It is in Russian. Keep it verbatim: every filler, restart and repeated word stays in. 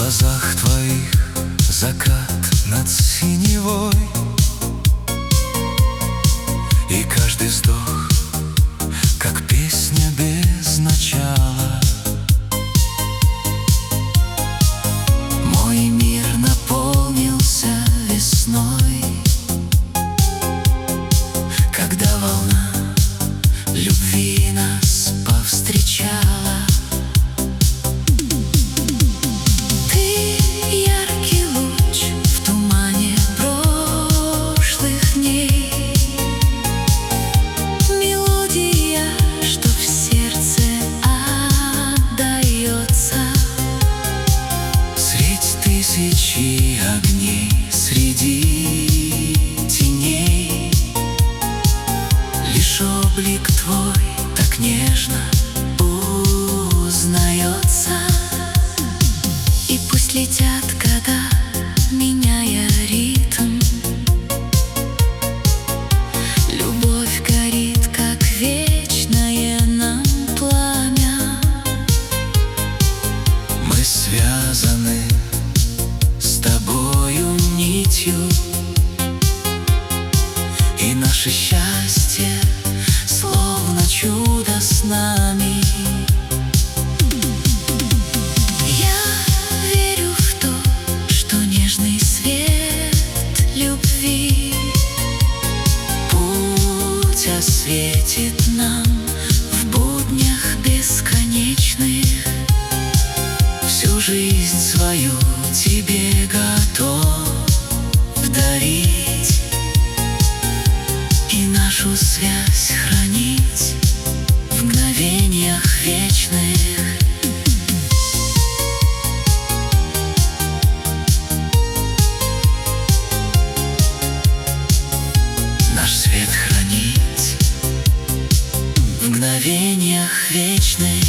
глазах твоих закат над синевой, и каждый вздох, как песня без начала. Мой мир наполнился весной, когда волна любви нас повстречала. Тысячи огней среди теней, лишь облик твой так нежно узнается. И пусть летят года, меняя ритм, любовь горит, как вечное нам пламя. Мы связаны с тобою нитью, и наше счастье словно чудо с нами. Я верю в то, что нежный свет любви путь осветит нам в буднях бесконечных. Всю жизнь свою тебе готов дарить и нашу связь хранить в мгновениях вечных. Наш свет хранить в мгновениях вечных.